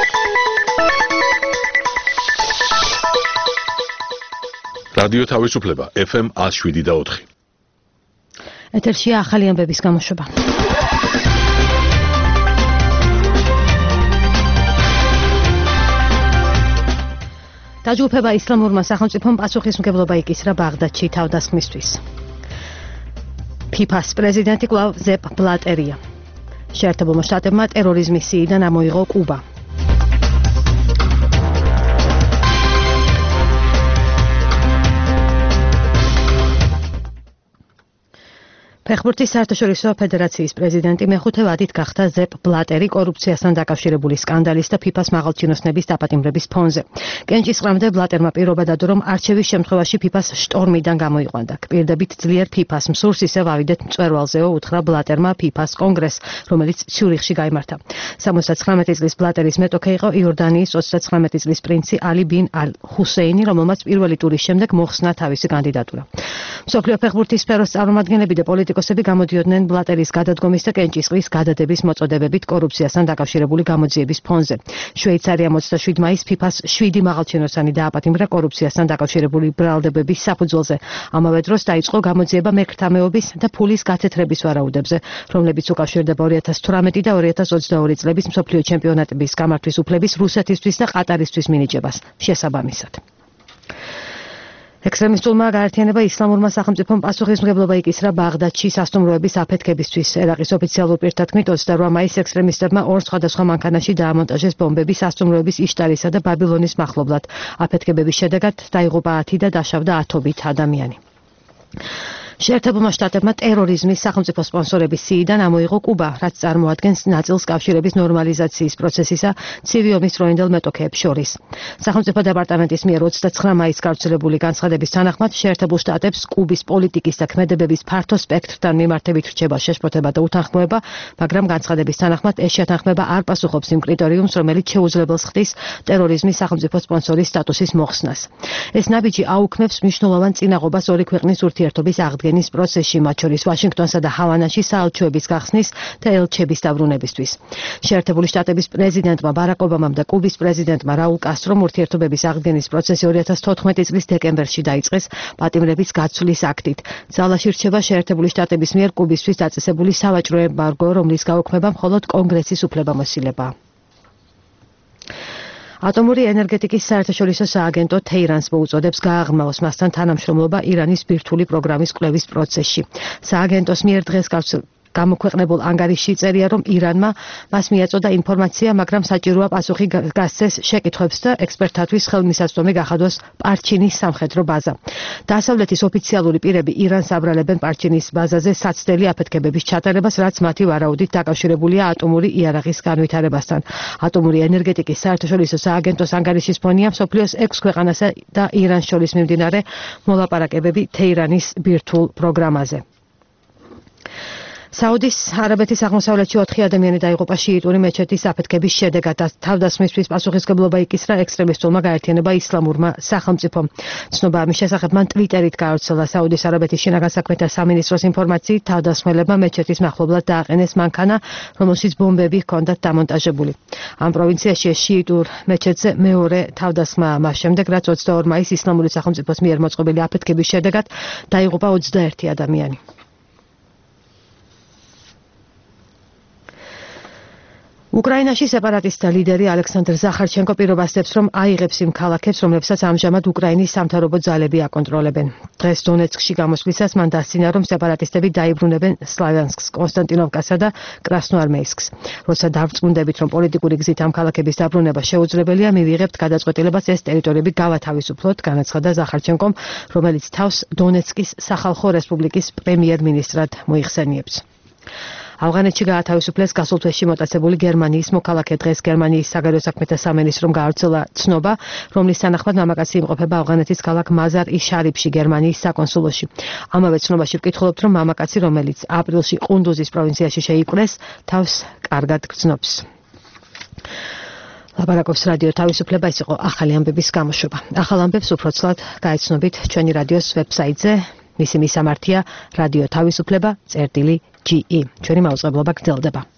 რადიო თავისუფლება FM 107.4. ეთერშია ახალი ამბების გამოშვება. დაჯგუფება ისლამურმა სახელმწიფომ პასუხისმგებლობა იკისრა ბაღდადში თავდასხმისთვის. ფიფას პრეზიდენტი კვლავ ზეპ ბლატერია. შეერთებულმა შტატებმა ტერორიზმის სიიდან ამოიღო კუბა. ფეხბურთის საერთაშორისო ფედერაციის პრეზიდენტი მეხუთე ვადით გახდა ზეპ ბლატერი კორუფციასთან დაკავშირებული სკანდალის და ფიფას მაღალჩინოსნების დაპატიმრების ფონზე. კენჭისყრამდე ბლატერმა პირობა დადო, რომ არჩევის შემთხვევაში ფიფას შტორმიდან გამოიყვანდა. კპირდებით ძლიერ ფიფას მსურს ისევ ავიდეთ მწვერვალზეო, უთხრა ბლატერმა ფიფას კონგრესს, რომელიც ციურიხში გაიმართა. 79 წლის ბლატერის მეტოქე იყო იორდანიის 39 წლის პრინცი ალი ბინ ალ ჰუსეინი, რომელმაც პირველი ტურის შემდეგ მოხსნა თავისი კანდიდატურა. მსოფლიო ფეხბურთის სფეროს წარმომადგენლები და პოლიტიკოსები გამოდიოდნენ ბლატერის გადადგომის და კენჭისყრის გადადების მოწოდებებით კორუფციასთან დაკავშირებული გამოძიების ფონზე. შვეიცარიამ 27 მაისს ფიფას 7 მაღალჩინოსანი დააპატიმრა კორუფციასთან დაკავშირებული ბრალდებების საფუძველზე. ამავე დროს დაიწყო გამოძიება მერქთამეობის და ფულის გათეთრების ვარაუდებზე, რომლებიც უკავშირდება 2018 და 2022 წლების მსოფლიო ჩემპიონატების გამართვის უფლების რუსეთისთვის და ყატარისთვის მინიჭებას შესაბამისად. ექსტრემისტულმა გაერთიანება ისლამურმა სახელმწიფომ პასუხისმგებლობა იკისრა ბაღდადში სასტუმროების აფეთქებისთვის. ერაყის ოფიციალურ პირთა თქმით 28 მაისს ექსტრემისტებმა ორ სხვადასხვა მანქანაში დაამონტაჟეს ბომბები სასტუმროების იშტარისა და ბაბილონის მახლობლად. აფეთქებების შედეგად დაიღუპა 10 და დაშავდა 10 ადამიანი. შეერთებულმა შტატებმა ტერორიზმის სახელმწიფო სპონსორების სიიდან ამოიღო კუბა, რაც წარმოადგენს ნაწილს კავშირების ნორმალიზაციის პროცესისა ცივი ომის დროინდელ მეტოქეებს შორის. სახელმწიფო დეპარტამენტის მიერ 29 მაისს გავრცელებული განცხადების თანახმად შეერთებულ შტატებს კუბის პოლიტიკის და ქმედებების ფართო სპექტრთან მიმართებით რჩება შეშფოთება და უთანხმოება, მაგრამ განცხადების თანახმად ეს შეთანხმება არ პასუხობს იმ კრიტერიუმს, რომელიც შეუძლებელს ხდის ტერორიზმის სახელმწიფო სპონსორის სტატუსის მოხსნას. ეს ნაბიჯი აუქმებს მნიშვნელოვან წინაღობას ორი ქვეყნის ურთიერთობის აღდგენის პროცესში, მათ შორის ვაშინგტონსა და ჰავანაში საელჩოების გახსნის და ელჩების დაბრუნებისთვის. შეერთებული შტატების პრეზიდენტმა ბარაკ ობამამ და კუბის პრეზიდენტმა რაულ კასტრომ ურთიერთობების აღდგენის პროცესი 2014 წლის დეკემბერში დაიწყეს პატიმრების გაცვლის აქტით. ძალაში რჩება შეერთებული შტატების მიერ კუბისთვის დაწესებული სავაჭრო ემბარგო, რომლის გაუქმება მხოლოდ კონგრესის უფლებამოსილებაა. ატომური ენერგეტიკის საერთაშორისო სააგენტო თეირანს მოუწოდებს გააღრმავოს მასთან თანამშრომლობა ირანის ბირთვული პროგრამის კვლევის პროცესში. სააგენტოს მიერ დღეს გამოქვეყნებულ ანგარიშში წერია, რომ ირანმა მას მიაწოდა ინფორმაცია, მაგრამ საჭიროა პასუხი გასცეს შეკითხვებს და ექსპერტთათვის ხელმისაწვდომი გახადოს პარჩინის სამხედრო ბაზა. დასავლეთის ოფიციალური პირები ირანს აბრალებენ პარჩინის ბაზაზე საცდელი აფეთქებების ჩატარებას, რაც მათი ვარაუდით დაკავშირებულია ატომური იარაღის განვითარებასთან. ატომური ენერგეტიკის საერთაშორისო სააგენტოს ანგარიშის ფონია მსოფლიოს 6 ქვეყანასა და ირანს შორის მიმდინარე მოლაპარაკებები თეირანის ბირთვულ პროგრამაზე. საუდის არაბეთის აღმოსავლეთში 4 ადამიანი დაიღუპა შიიტური მეჩეთის აფეთქების შედეგად. თავდასხმისთვის პასუხისმგებლობა იკისრა ექსტრემისტულმა გაერთიანება ისლამურმა სახელმწიფომ. ცნობა ამის შესახებ მან ტვიტერით გაავრცელა. საუდის არაბეთის შინაგან საქმეთა სამინისტროს ინფორმაციით, თავდასხმელებმა მეჩეთის მახლობლად დააყენეს მანქანა, რომელშიც ბომბები ჰქონდათ დამონტაჟებული. ამ პროვინციაში შიიტურ მეჩეთზე მეორე თავდასხმა მას შემდეგ, რაც 22 მაისს ისლამური სახელმწიფოს მიერ მოწყობილი აფეთქების შედეგად დაიღუპა 21 ადამიანი. უკრაინაში სეპარატისტთა ლიდერი ალექსანდრ ზახარჩენკო პირობასდებს, რომ აიღებს იმ ქალაქებს, რომლებსაც ამჟამად უკრაინის სამთავრობო ძალები აკონტროლებენ. დღეს დონეცკში გამოსვლისას მან დასცინა, რომ სეპარატისტები დაიბრუნებენ სლავიანსკს, კონსტანტინოვკასა და კრასნოარმეისკს. როცა დავრწმუნდებით, რომ პოლიტიკური გზით ამ ქალაქების დაბრუნება შეუძლებელია, მივიღებთ გადაწყვეტილებას ეს ტერიტორიები გავათავისუფლოთ, განაცხადა ზახარჩენკომ, რომელიც თავს დონეცკის სახალხო რესპუბლიკის პრემიერ-მინისტრად მოიხსენიებს. ავღანეთში გაათავისუფლეს გასულ თვეში მოტაცებული გერმანიის მოქალაქე. დღეს გერმანიის საგარეო საქმეთა სამინისტრომ გაავრცელა ცნობა, რომლის თანახმად მამაკაცი იმყოფება ავღანეთის ქალაქ მაზარ-ი-შარიფში, გერმანიის საკონსულოში. ამავე ცნობაში ვკითხულობთ, რომ მამაკაცი, რომელიც აპრილში ყუნდუზის პროვინციაში შეიკვრეს, თავს კარგად გრძნობს. ლაპარაკობს რადიო თავისუფლება, ის იყო ახალი ამბების გამოშვება. ახალ ამბებს უფრო ცვლად გაეცნობით ჩვენი რადიოს ვებსაიტზე. მისი მისამართია რადიო თავისუფლება წერტილი GE. ჩვენი მაუწყებლობა გრძელდება.